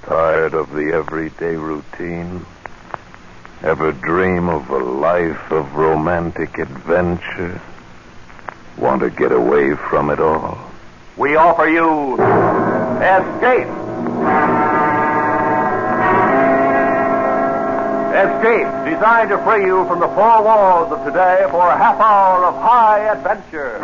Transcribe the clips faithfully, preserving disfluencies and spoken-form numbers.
Tired of the everyday routine? Ever dream of a life of romantic adventure? Want to get away from it all? We offer you Escape. Escape, designed to free you from the four walls of today for a half hour of high adventure.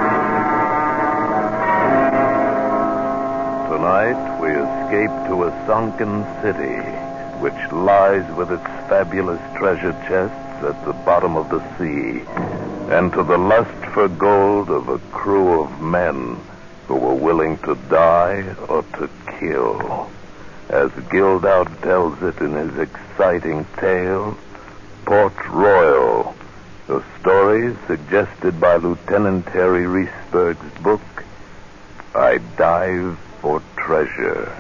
Tonight, we escape to a sunken city, which lies with its fabulous treasure chests at the bottom of the sea, and to the lust for gold of a crew of men who were willing to die or to kill. As Gildout tells it in his exciting tale, Port Royal, a story suggested by Lieutenant Harry Reesberg's book, I Dive for Treasure.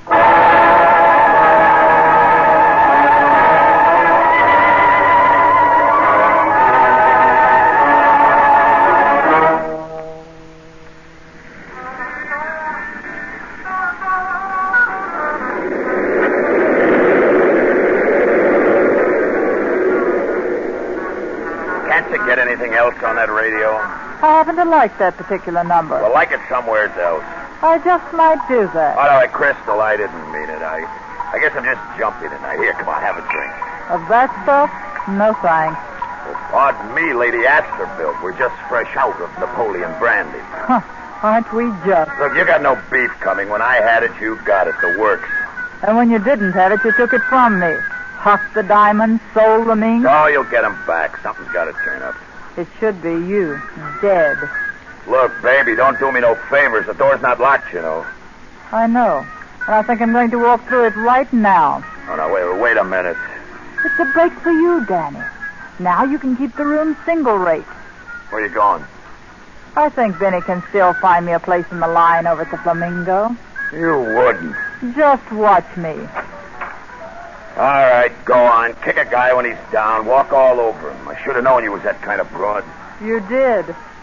Get anything else on that radio? I happen to like that particular number. Well, like it somewhere else. I just might do that. All right, Crystal, I didn't mean it. I I guess I'm just jumpy tonight. Here, come on, have a drink. Of that stuff? No thanks. Well, pardon me, Lady Astorbilt. We're just fresh out of Napoleon brandy. Huh, aren't we just? Look, you got no beef coming. When I had it, you got it. The works. And when you didn't have it, you took it from me. Hucked the diamonds, sold the mink. Oh, you'll get them back. Something's got to turn up. It should be you, dead. Look, baby, don't do me no favors. The door's not locked, you know. I know. And I think I'm going to walk through it right now. Oh, no, wait, wait a minute. It's a break for you, Danny. Now you can keep the room single rate. Where you going? I think Benny can still find me a place in the line over at the Flamingo. You wouldn't. Just watch me. All right, go on. Kick a guy when he's down. Walk all over him. I should have known you was that kind of broad. You did.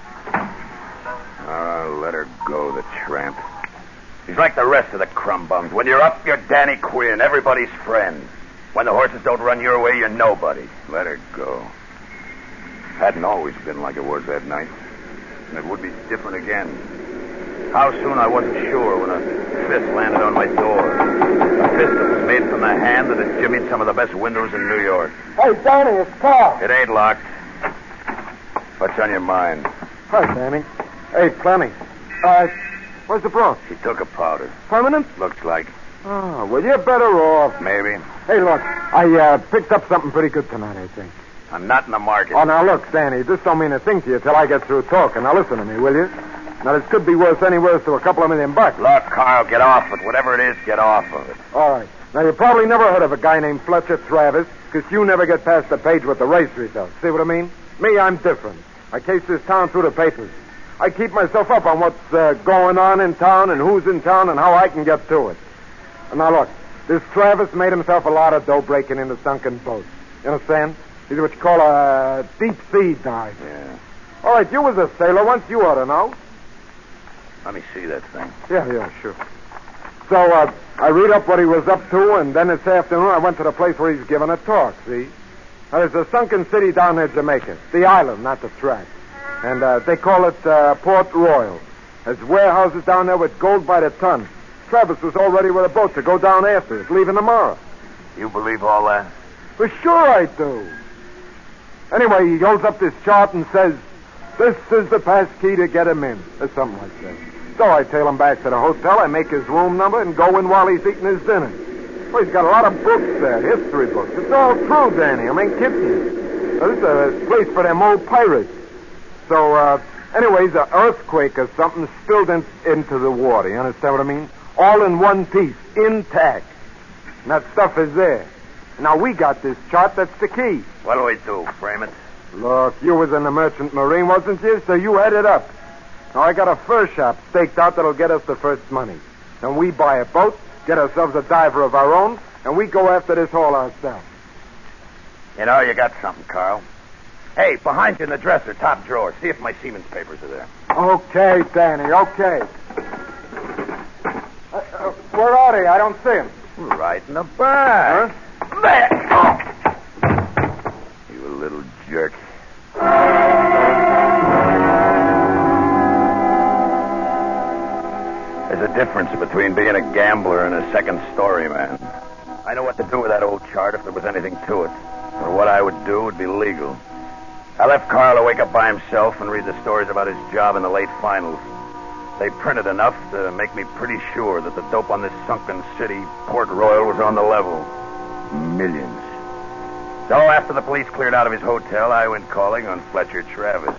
Uh, let her go, the tramp. He's like the rest of the crumb bums. When you're up, you're Danny Quinn, everybody's friend. When the horses don't run your way, you're nobody. Let her go. Hadn't always been like it was that night. And it would be different again. How soon, I wasn't sure when a fist landed on my door. A fist that was made from the hand that had jimmied some of the best windows in New York. Hey, Danny, it's Carl. It ain't locked. What's on your mind? Hi, Danny. Hey, Clemmy. Uh, where's the broth? She took a powder. Permanent? Looks like. Oh, well, you're better off. Maybe. Hey, look, I uh, picked up something pretty good tonight, I think. I'm not in the market. Oh, now, look, Danny, this don't mean a thing to you till I get through talking. Now, listen to me, will you? Now, this could be worth any worse to a couple of million bucks. Look, Carl, get off it. Whatever it is, get off of it. All right. Now, you probably never heard of a guy named Fletcher Travis, because you never get past the page with the race results. See what I mean? Me, I'm different. I case this town through the papers. I keep myself up on what's uh, going on in town and who's in town and how I can get to it. And now, look, this Travis made himself a lot of dough breaking into sunken boats. You understand? He's what you call a deep sea dive. Yeah. All right, you was a sailor once. You ought to know. Let me see that thing. Yeah, yeah, sure. So, uh, I read up what he was up to, and then this afternoon I went to the place where he's giving a talk, see? Now, there's a sunken city down there, Jamaica. The island, not the track. And uh, they call it uh, Port Royal. There's warehouses down there with gold by the ton. Travis was all ready with a boat to go down after it, leaving tomorrow. You believe all that? For sure I do. Anyway, he holds up this chart and says, this is the pass key to get him in, or something like that. So I tail him back to the hotel, I make his room number, and go in while he's eating his dinner. Well, he's got a lot of books there, history books. It's all true, Danny. I ain't kidding you. Now, this is a place for them old pirates. So, uh, anyways, an earthquake or something spilled in, into the water. You understand what I mean? All in one piece, intact. And that stuff is there. Now, we got this chart. That's the key. What do we do, frame it? Look, you was in the merchant marine, wasn't you? So you had it up. Now, I got a fur shop staked out that'll get us the first money. Then we buy a boat, get ourselves a diver of our own, and we go after this haul ourselves. You know, you got something, Carl. Hey, behind you in the dresser, top drawer. See if my Siemens papers are there. Okay, Danny, okay. Uh, uh, where are they? I don't see them. Right in the back. Huh? There. Oh. You little jerk. There's a difference between being a gambler and a second-story man. I know what to do with that old chart if there was anything to it. Or what I would do would be legal. I left Carl to wake up by himself and read the stories about his job in the late finals. They printed enough to make me pretty sure that the dope on this sunken city, Port Royal, was on the level. Millions. So after the police cleared out of his hotel, I went calling on Fletcher Travis.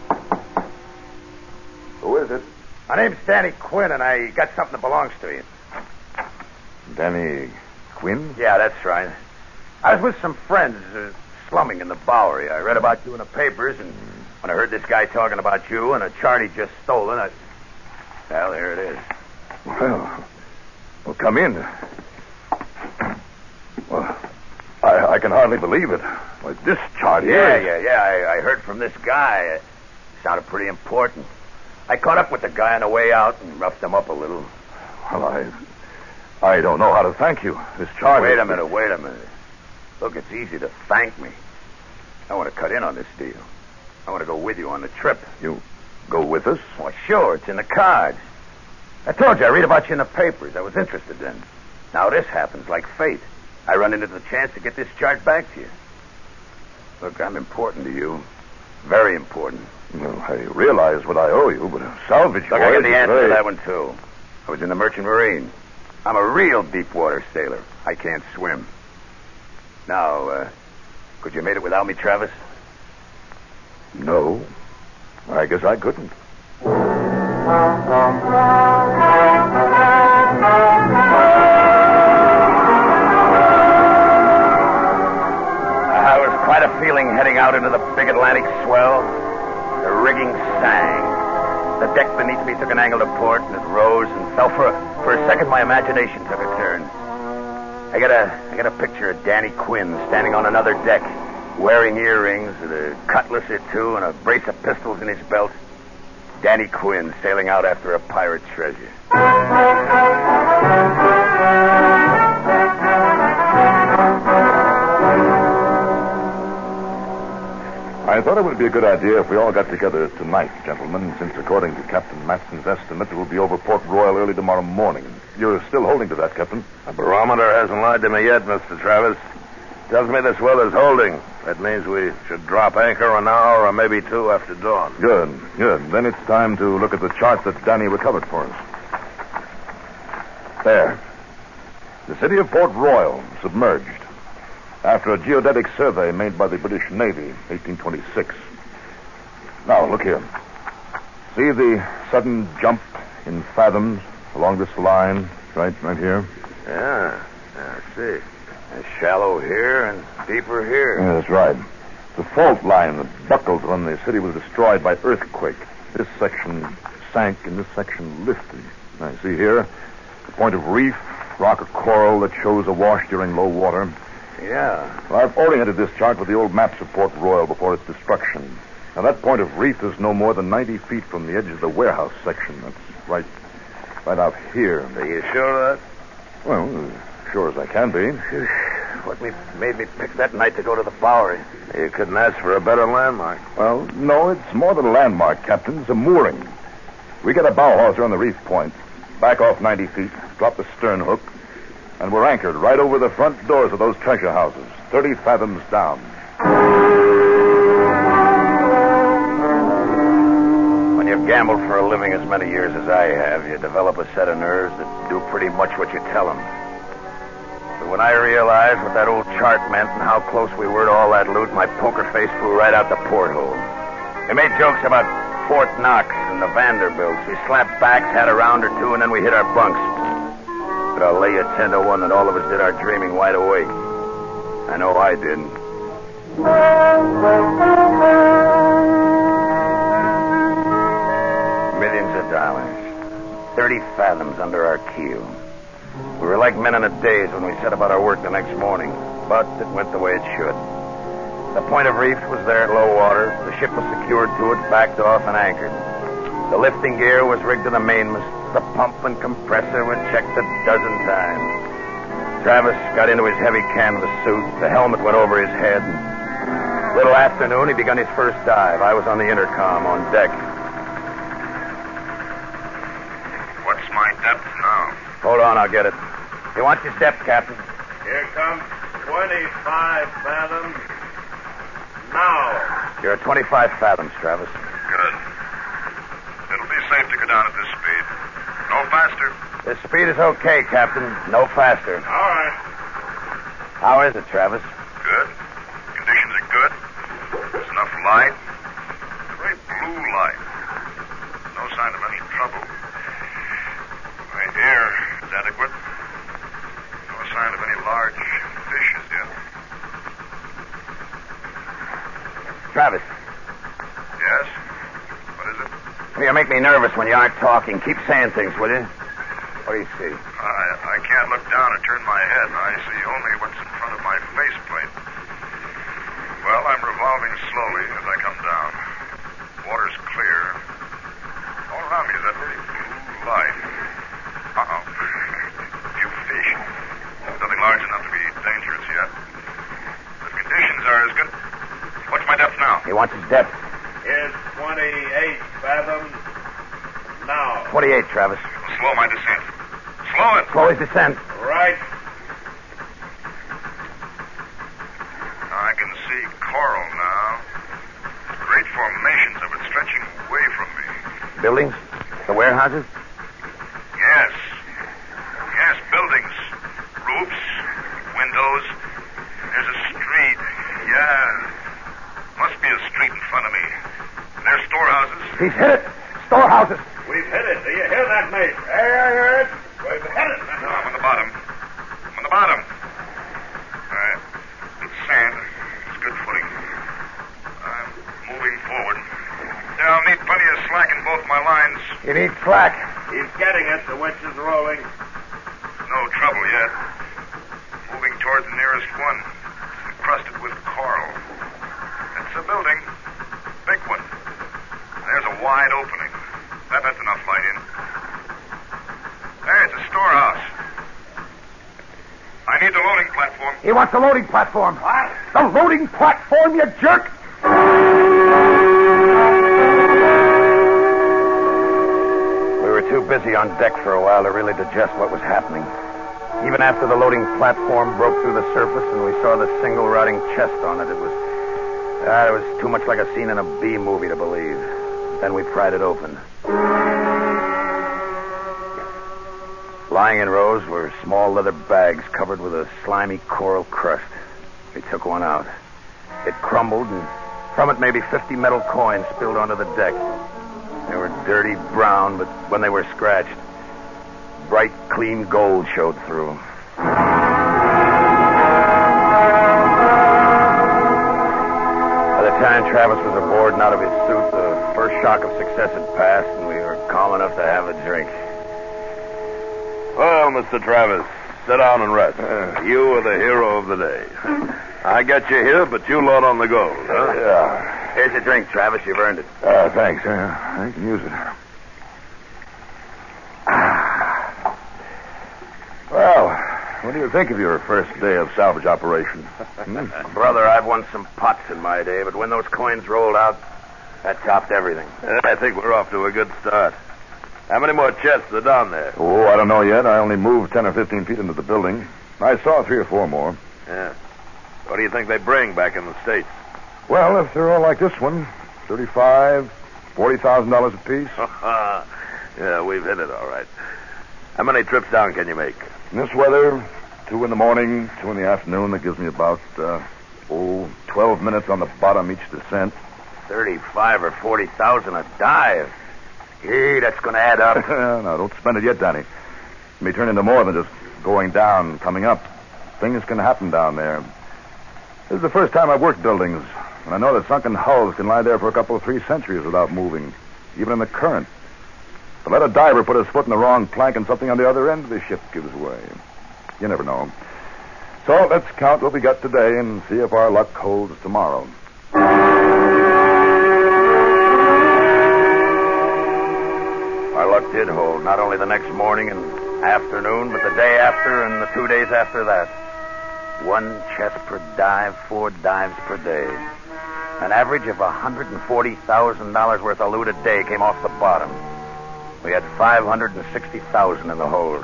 Who is it? My name's Danny Quinn, and I got something that belongs to you. Danny Quinn? Yeah, that's right. I was with some friends uh, slumming in the Bowery. I read about you in the papers, and when I heard this guy talking about you and a chart he'd just stolen, I... Well, here it is. Well, well, come in. Well, I, I can hardly believe it. Well, this chart here... Yeah, is- yeah, yeah. I, I heard from this guy. It sounded pretty important. I caught up with the guy on the way out and roughed him up a little. Well, I... I don't know how to thank you. This chart... Wait is- a minute, wait a minute. Look, it's easy to thank me. I want to cut in on this deal. I want to go with you on the trip. You go with us? Well, sure, it's in the cards. I told you, I read about you in the papers. I was interested then. Now this happens like fate. I run into the chance to get this chart back to you. Look, I'm important to you. Very important. Well, I realize what I owe you, but a salvage Look, I voyage got the is answer very- to that one, too. I was in the Merchant Marine. I'm a real deep-water sailor. I can't swim. Now, uh, could you have made it without me, Travis? No. I guess I couldn't. I was quite a feeling heading out into the big Atlantic swell. The rigging sang. The deck beneath me took an angle to port, and it rose and fell. For a, for a second, my imagination took a turn. I got a, I got a picture of Danny Quinn standing on another deck, wearing earrings, with a cutlass or two, and a brace of pistols in his belt. Danny Quinn sailing out after a pirate treasure. I thought it would be a good idea if we all got together tonight, gentlemen, since according to Captain Matson's estimate, it will be over Port Royal early tomorrow morning. You're still holding to that, Captain? The barometer hasn't lied to me yet, Mister Travis. Tells me the swell is holding. That means we should drop anchor an hour or maybe two after dawn. Good, good. Then it's time to look at the chart that Danny recovered for us. There. The city of Port Royal, submerged. After a geodetic survey made by the British Navy, eighteen twenty-six. Now, look here. See the sudden jump in fathoms along this line, right, right here? Yeah, yeah, I see. It's shallow here and deeper here. Yeah, that's right. The fault line that buckled when the city was destroyed by earthquake. This section sank and this section lifted. I see here the point of reef, rock or coral that shows awash during low water. Yeah. Well, I've oriented this chart with the old maps of Port Royal before its destruction. Now, that point of reef is no more than ninety feet from the edge of the warehouse section. That's right, right out here. Are you sure of Well, as sure as I can be. that? What me- made me pick that night to go to the Bowery? You couldn't ask for a better landmark. Well, no, it's more than a landmark, Captain. It's a mooring. We get a bow hawser on the reef point, back off ninety feet, drop the stern hook, and we're anchored right over the front doors of those treasure houses, thirty fathoms down. When you've gambled for a living as many years as I have, you develop a set of nerves that do pretty much what you tell them. But when I realized what that old chart meant and how close we were to all that loot, my poker face flew right out the porthole. They made jokes about Fort Knox and the Vanderbilts. We slapped backs, had a round or two, and then we hit our bunks. But I'll lay you ten to one that all of us did our dreaming wide awake. I know I did. Millions of dollars. Thirty fathoms under our keel. We were like men in a daze when we set about our work the next morning. But it went the way it should. The point of reef was there at low water. The ship was secured to it, backed off, and anchored. The lifting gear was rigged to the mainmast. The pump and compressor were checked a dozen times. Travis got into his heavy canvas suit. The helmet went over his head. A little afternoon, he begun his first dive. I was on the intercom on deck. What's my depth now? Hold on, I'll get it. He wants his depth, Captain. Here comes twenty-five fathoms. Now. You're at twenty-five fathoms, Travis. Good. It'll be safe to go down at this speed. No faster. This speed is okay, Captain. No faster. All right. How is it, Travis? Good. Conditions are good. There's enough light. Great blue light. No sign of any trouble. My air is adequate. No sign of any large fish as yet. Travis. Yes? What is it? You make me nervous when you aren't talking. Keep saying things, will you? What do you see? I, I can't look down or turn my head. I see only what's in front of my faceplate. Well, I'm revolving slowly as I come down. Water's clear. All around me is that very blue light. Uh-oh. A few fish. Nothing large enough to be dangerous yet. The conditions are as good. What's my depth now? He wants his depth. Here's twenty-eight fathoms. Now. twenty-eight, Travis. Slow my descent. Slow it. Slow his descent. Right. I can see coral now. Great formations of it stretching away from me. Buildings? The warehouses? Yes. Yes, buildings. Roofs. Windows. There's a street. Yeah. Must be a street in front of me. There's storehouses. He's hit it. Storehouses. We've hit it. Do you hear that, mate? Hey, I hear it. We've hit it. No, I'm on the bottom. I'm on the bottom. All right. It's sand. It's good footing. I'm moving forward. Yeah, I'll need plenty of slack in both my lines. You need slack. He's getting it. The winch is rolling. No trouble yet. Moving towards the nearest one. It's encrusted with coral. It's a building. Big one. There's a wide opening. That lets enough light in. There, it's a storehouse. I need the loading platform. He wants the loading platform. What? The loading platform, you jerk! We were too busy on deck for a while to really digest what was happening. Even after the loading platform broke through the surface and we saw the single rotting chest on it, it was... Uh, it was too much like a scene in a B movie to believe. Then we pried it open. Lying in rows were small leather bags covered with a slimy coral crust. We took one out. It crumbled, and from it maybe fifty metal coins spilled onto the deck. They were dirty brown, but when they were scratched, bright, clean gold showed through. By the time Travis was aboard and out of his suit, the first shock of success had passed, and we were calm enough to have a drink. Well, Mister Travis, sit down and rest. Uh, you are the hero of the day. I got you here, but you load on the gold, huh? Yeah. Here's your drink, Travis. You've earned it. Uh, thanks. Uh, I can use it. Well, what do you think of your first day of salvage operation? Hmm? Brother, I've won some pots in my day, but when those coins rolled out, that topped everything. Uh, I think we're off to a good start. How many more chests are down there? Oh, I don't know yet. I only moved ten or fifteen feet into the building. I saw three or four more. Yeah. What do you think they bring back in the States? Well, if they're all like this one, thirty-five, forty thousand dollars apiece. Yeah, we've hit it all right. How many trips down can you make? In this weather, two in the morning, two in the afternoon. That gives me about uh, oh, twelve minutes on the bottom each descent. Thirty-five or forty thousand a dive. Gee, that's going to add up. No, don't spend it yet, Danny. It may turn into more than just going down and coming up. Things can happen down there. This is the first time I've worked buildings, and I know that sunken hulls can lie there for a couple of three centuries without moving, even in the current. But let a diver put his foot in the wrong plank and something on the other end of the ship gives way. You never know. So let's count what we got today and see if our luck holds tomorrow. Our luck did hold, not only the next morning and Afternoon, but the day after and the two days after that. One chest per dive, four dives per day. An average of one hundred forty thousand dollars worth of loot a day came off the bottom. We had five hundred sixty thousand dollars in the hold.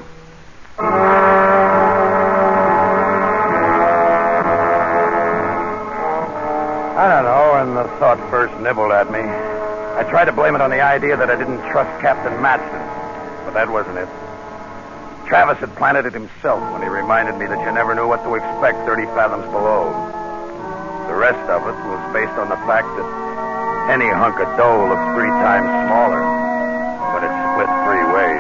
I don't know, when the thought first nibbled at me, I tried to blame it on the idea that I didn't trust Captain Matson, but that wasn't it. Travis had planted it himself when he reminded me that you never knew what to expect thirty fathoms below. The rest of it was based on the fact that any hunk of dough looks three times smaller, but it's split three ways.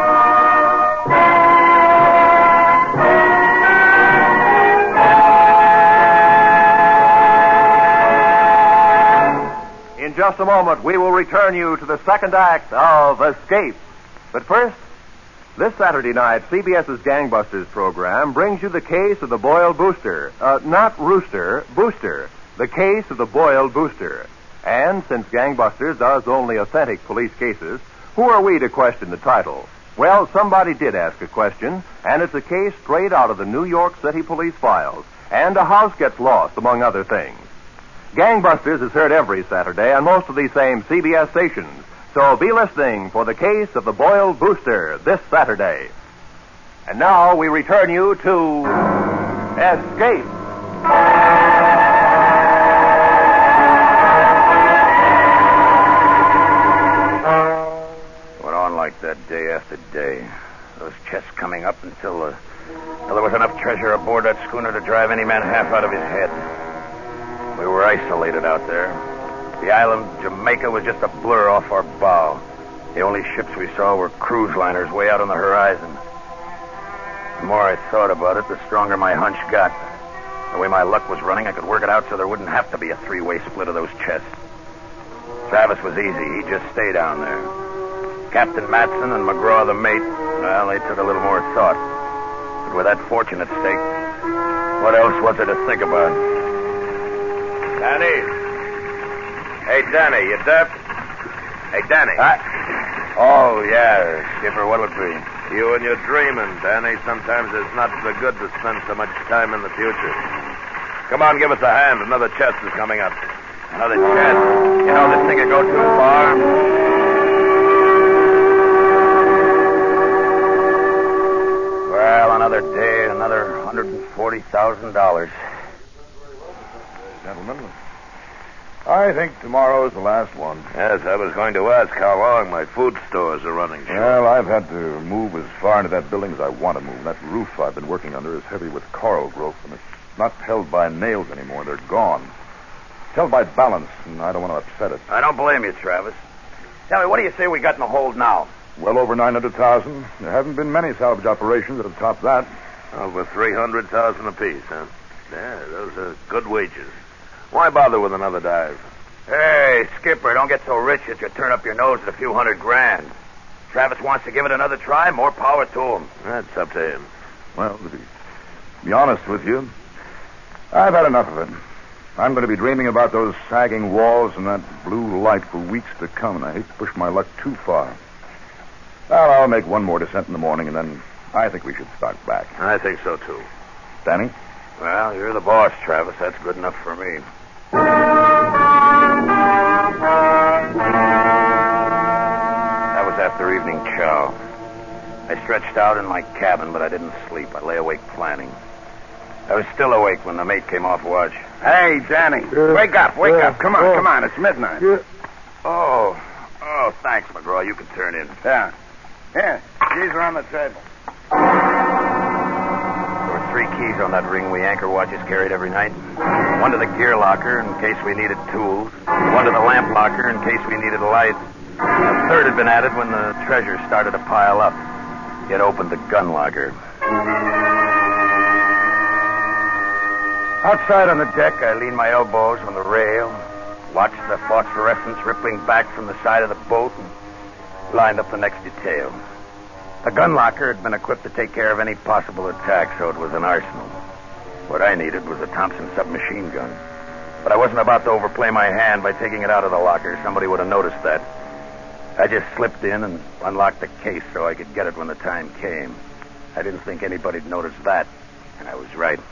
In just a moment, we will return you to the second act of Escape. But first, this Saturday night, CBS's Gangbusters program brings you the case of the Boyle Booster. Uh, not Rooster, Booster. The case of the Boyle Booster. And since Gangbusters does only authentic police cases, who are we to question the title? Well, somebody did ask a question, and it's a case straight out of the New York City police files. And a house gets lost, among other things. Gangbusters is heard every Saturday on most of these same C B S stations. So be listening for the case of the Boyle Booster this Saturday. And now we return you to Escape. Went on like that day after day. Those chests coming up until, uh, until there was enough treasure aboard that schooner to drive any man half out of his head. We were isolated out there. The island of Jamaica was just a blur off our bow. The only ships we saw were cruise liners way out on the horizon. The more I thought about it, the stronger my hunch got. The way my luck was running, I could work it out so there wouldn't have to be a three-way split of those chests. Travis was easy. He just stayed down there. Captain Matson and McGraw, the mate, well, they took a little more thought. But with that fortune at stake, what else was there to think about? Danny. Hey, Danny, you deaf? Hey, Danny. I... Oh, yeah, Skipper, what'll it be? You and your dreaming, Danny. Sometimes it's not so good to spend so much time in the future. Come on, give us a hand. Another chest is coming up. Another chest? You know this thing could go too far. Well, another day, another one hundred forty thousand dollars. Gentlemen, I think tomorrow is the last one. Yes, I was going to ask how long my food stores are running short. Well, I've had to move as far into that building as I want to move. That roof I've been working under is heavy with coral growth, and it's not held by nails anymore. They're gone. It's held by balance, and I don't want to upset it. I don't blame you, Travis. Tell me, what do you say we got in the hold now? Well over nine hundred thousand. There haven't been many salvage operations that have topped that. Over three hundred thousand apiece, huh? Yeah, those are good wages. Why bother with another dive? Hey, Skipper, don't get so rich that you turn up your nose at a few hundred grand. Travis wants to give it another try, more power to him. That's up to him. Well, to be, be honest with you, I've had enough of it. I'm going to be dreaming about those sagging walls and that blue light for weeks to come, and I hate to push my luck too far. Well, I'll make one more descent in the morning, and then I think we should start back. I think so, too. Danny? Well, you're the boss, Travis. That's good enough for me. That was after evening chow. I stretched out in my cabin, but I didn't sleep. I lay awake planning. I was still awake when the mate came off watch. Hey, Danny. Uh, wake up, wake uh, up. Come on, uh, come on. It's midnight. Yeah. Oh, oh, thanks, McGraw. You can turn in. Yeah. Here, keys are on the table. There were three keys on that ring we anchor watches carried every night. One to the gear locker in case we needed tools. One to the lamp locker in case we needed a light. A third had been added when the treasure started to pile up. It opened the gun locker. Outside on the deck, I leaned my elbows on the rail, watched the phosphorescence rippling back from the side of the boat, and lined up the next detail. The gun locker had been equipped to take care of any possible attack, so it was an arsenal. What I needed was a Thompson submachine gun. But I wasn't about to overplay my hand by taking it out of the locker. Somebody would have noticed that. I just slipped in and unlocked the case so I could get it when the time came. I didn't think anybody'd notice that, and I was right.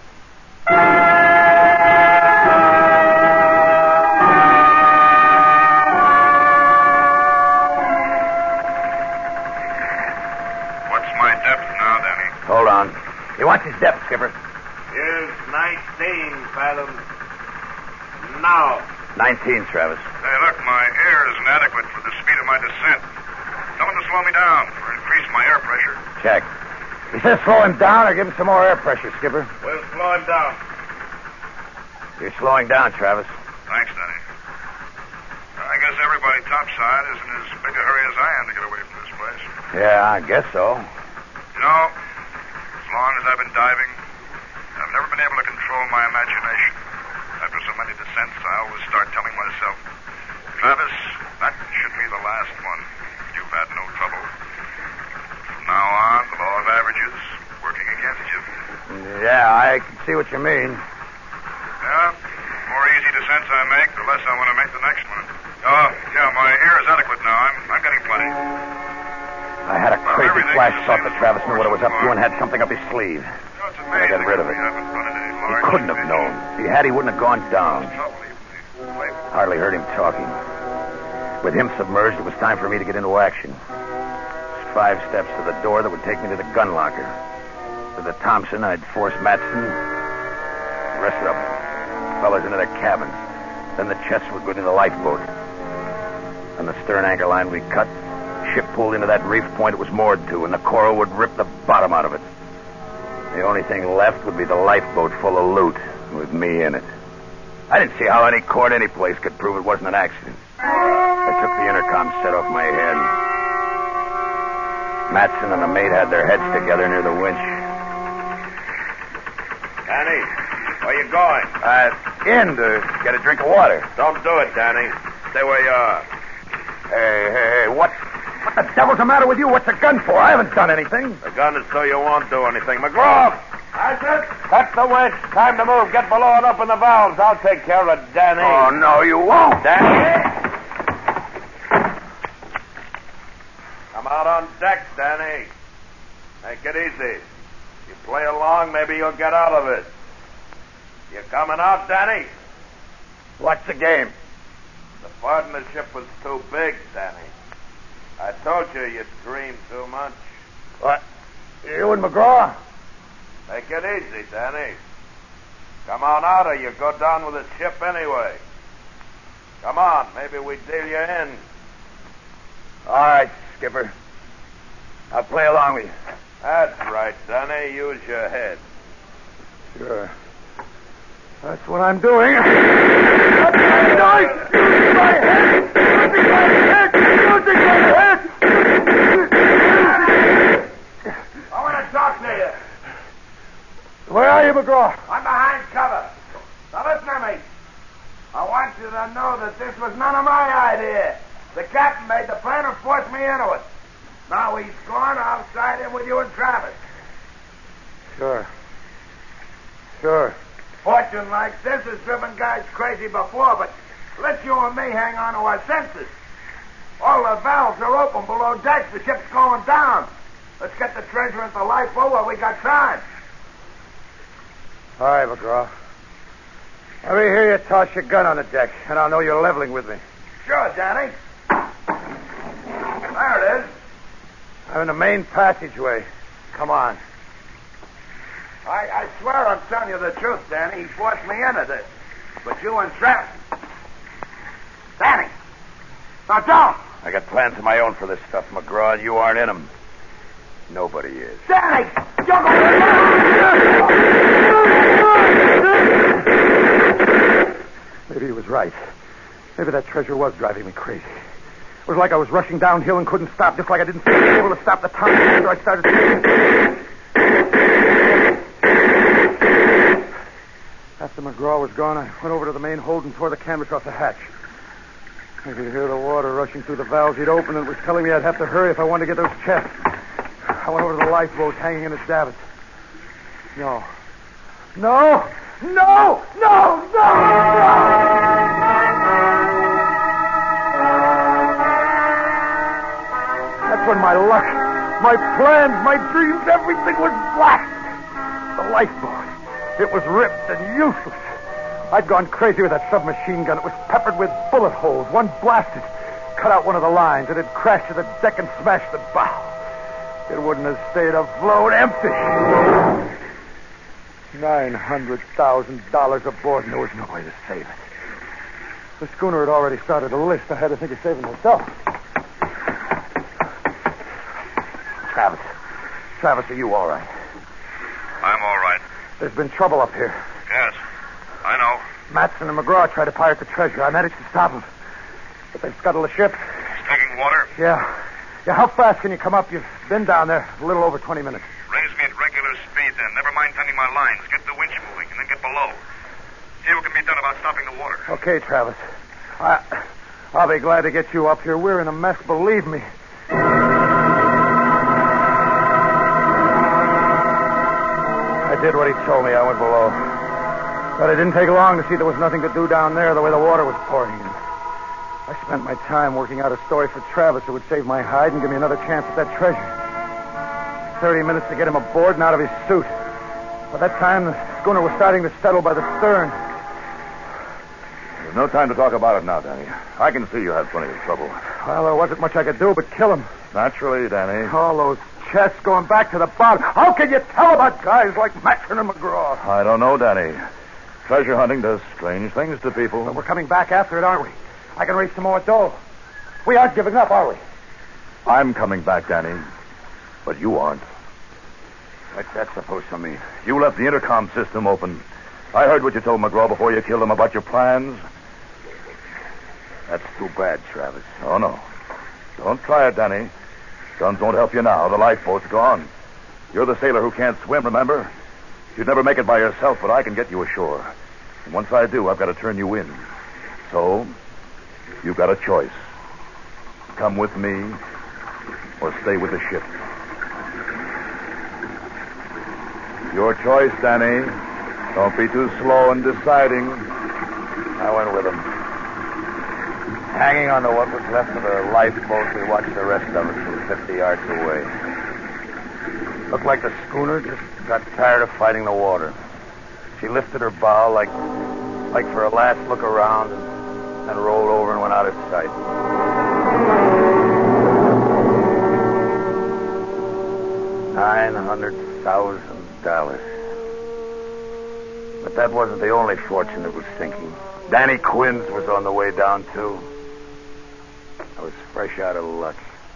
What's my depth now, Danny? Hold on. He wants his depth, Skipper. Here's nineteen fathoms. Now. Nineteen, Travis. Hey, look, my air is inadequate for the speed of my descent. Tell him to slow me down or increase my air pressure. Check. He says slow him down or give him some more air pressure, Skipper. We'll slow him down. You're slowing down, Travis. Thanks, Danny. I guess everybody topside is in as big a hurry as I am to get away from this place. Yeah, I guess so. You know, as long as I've been diving, I've never been able to control my imagination. After so many descents, I always start telling myself, Travis, that should be the last one. You've had no trouble. From now on, the law of averages working against you. Yeah, I can see what you mean. Yeah, the more easy descents I make, the less I want to make the next one. Oh, yeah, my air is adequate now. I'm, I'm getting plenty. I had a Well, crazy everything's flash the thought same that as Travis knew before what it was so up to far. and had something up his sleeve. You know, it's I got amazing rid of we it. haven't run into any He large couldn't have fish. known. If he had, he wouldn't have gone down. Trouble, even the flavor. Hardly heard him talking. With him submerged, it was time for me to get into action. Just five steps to the door that would take me to the gun locker. To the Thompson, I'd force Matson, the rest of the fellas into their cabins. Then the chests would go into the lifeboat. On the stern anchor line we cut, ship pulled into that reef point it was moored to, and the coral would rip the bottom out of it. The only thing left would be the lifeboat full of loot, with me in it. I didn't see how any court any place could prove it wasn't an accident. I took the intercom set off my head. Matson and the mate had their heads together near the winch. Danny, where you going? Uh, in to get a drink of water. Don't do it, Danny. Stay where you are. Hey, hey, hey, what, what the devil's the matter with you? What's the gun for? I haven't done anything. The gun is so you won't do anything. McGraw! That's it. Cut the winch. Time to move. Get below and open the valves. I'll take care of Danny. Oh, no, you won't. Danny! Come out on deck, Danny. Make it easy. You play along, maybe you'll get out of it. You coming out, Danny? What's the game? The partnership was too big, Danny. I told you you'd dream too much. What? You and McGraw? Take it easy, Danny. Come on out or you go down with the ship anyway. Come on, maybe we deal you in. All right, Skipper. I'll play along with you. That's right, Danny. Use your head. Sure. That's what I'm doing. What am I doing? Using my head! Using my head! Using my head! I want to talk to you. Where are you, McGraw? I'm behind cover. Now listen to me. I want you to know that this was none of my idea. The captain made the plan and forced me into it. Now he's gone. I'll side in with you and Travis. Sure. Sure. Fortune like this has driven guys crazy before, but let you and me hang on to our senses. All the valves are open below decks. The ship's going down. Let's get the treasure into the lifeboat while we got time. All right, McGraw. Let me hear you toss your gun on the deck, and I'll know you're leveling with me. Sure, Danny. There it is. I'm in the main passageway. Come on. I, I swear I'm telling you the truth, Danny. He forced me into this. But you and Travis. Danny! Now don't! I got plans of my own for this stuff, McGraw, and you aren't in them. Nobody is. Danny! You're going Maybe he was right. Maybe that treasure was driving me crazy. It was like I was rushing downhill and couldn't stop, just like I didn't seem to be able to stop the time after I started sinking. After McGraw was gone, I went over to the main hold and tore the canvas off the hatch. I could hear the water rushing through the valves he'd opened, and it was telling me I'd have to hurry if I wanted to get those chests. I went over to the lifeboat hanging in its davits. No. No! No! No! No! No! when my luck, my plans, my dreams, everything was blasted. The lifeboat, it was ripped and useless. I'd gone crazy with that submachine gun. It was peppered with bullet holes. One blasted, cut out one of the lines. It had crashed to the deck and smashed the bow. It wouldn't have stayed afloat empty. Nine hundred thousand dollars aboard, and there was no way to save it. The schooner had already started a list. I had to think of saving myself. Travis. Travis, are you all right? I'm all right. There's been trouble up here. Yes, I know. Matson and McGraw tried to pirate the treasure. I managed to stop them. But they've scuttled the ship. It's taking water. Yeah. Yeah, how fast can you come up? You've been down there a little over twenty minutes. Raise me at regular speed, then. Never mind tending my lines. Get the winch moving, and then get below. See what can be done about stopping the water. Okay, Travis. I, I'll be glad to get you up here. We're in a mess, believe me. I did what he told me. I went below. But it didn't take long to see there was nothing to do down there the way the water was pouring in. I spent my time working out a story for Travis that would save my hide and give me another chance at that treasure. Thirty minutes to get him aboard and out of his suit. By that time, the schooner was starting to settle by the stern. There's no time to talk about it now, Danny. I can see you had plenty of trouble. Well, there wasn't much I could do but kill him. Naturally, Danny. All those chests going back to the bottom. How can you tell about guys like Matson and McGraw? I don't know, Danny. Treasure hunting does strange things to people. But we're coming back after it, aren't we? I can raise some more dough. We aren't giving up, are we? I'm coming back, Danny. But you aren't. What's that supposed to mean? You left the intercom system open. I heard what you told McGraw before you killed him about your plans. That's too bad, Travis. Oh, no. Don't try it, Danny. Guns won't help you now. The lifeboat's gone. You're the sailor who can't swim, remember? You'd never make it by yourself, but I can get you ashore. And once I do, I've got to turn you in. So, you've got a choice. Come with me or stay with the ship. Your choice, Danny. Don't be too slow in deciding. I went with him. Hanging on to what was left of the lifeboat, we watched the rest of it from fifty yards away. Looked like the schooner just got tired of fighting the water. She lifted her bow like like for a last look around and, and rolled over and went out of sight. Nine hundred thousand dollars. But that wasn't the only fortune that was sinking. Danny Quinn's was on the way down, too. I was fresh out of luck.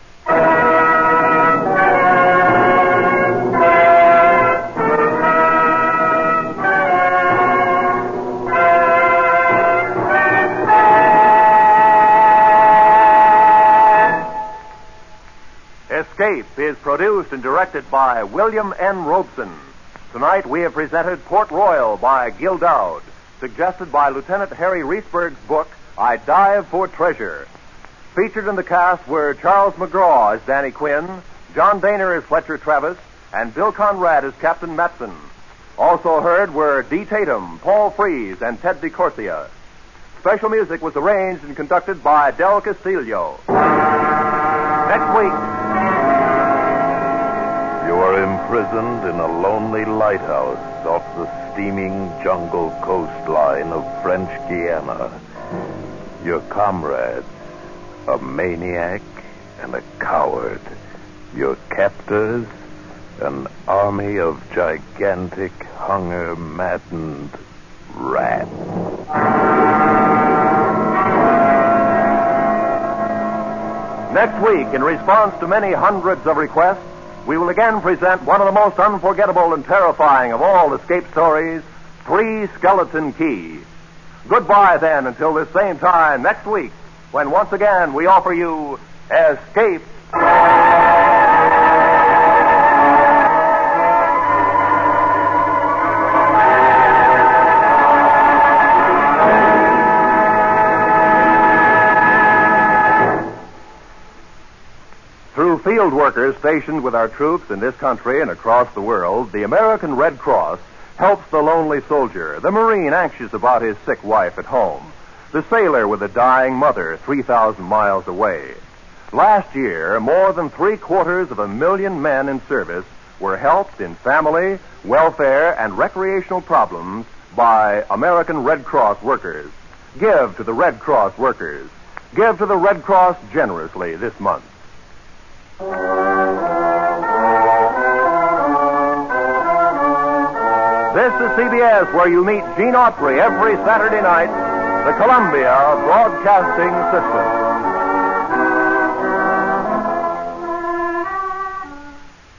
Escape is produced and directed by William N. Robeson. Tonight we have presented Port Royal by Gil Dowd, suggested by Lieutenant Harry Reesberg's book, I Dive for Treasure. Featured in the cast were Charles McGraw as Danny Quinn, John Daner as Fletcher Travis, and Bill Conrad as Captain Matson. Also heard were Dee Tatum, Paul Frees, and Ted DeCorsia. Special music was arranged and conducted by Del Castillo. Next week... You are imprisoned in a lonely lighthouse off the steaming jungle coastline of French Guiana. Your comrades, a maniac and a coward. Your captors, an army of gigantic, hunger-maddened rats. Next week, in response to many hundreds of requests, we will again present one of the most unforgettable and terrifying of all escape stories, Three Skeleton Key. Goodbye, then, until this same time next week, when once again we offer you Escape. Through field workers stationed with our troops in this country and across the world, the American Red Cross helps the lonely soldier, the Marine anxious about his sick wife at home, the sailor with a dying mother three thousand miles away. Last year, more than three quarters of a million men in service were helped in family, welfare, and recreational problems by American Red Cross workers. Give to the Red Cross workers. Give to the Red Cross generously this month. This is C B S, where you meet Gene Autry every Saturday night, the Columbia Broadcasting System.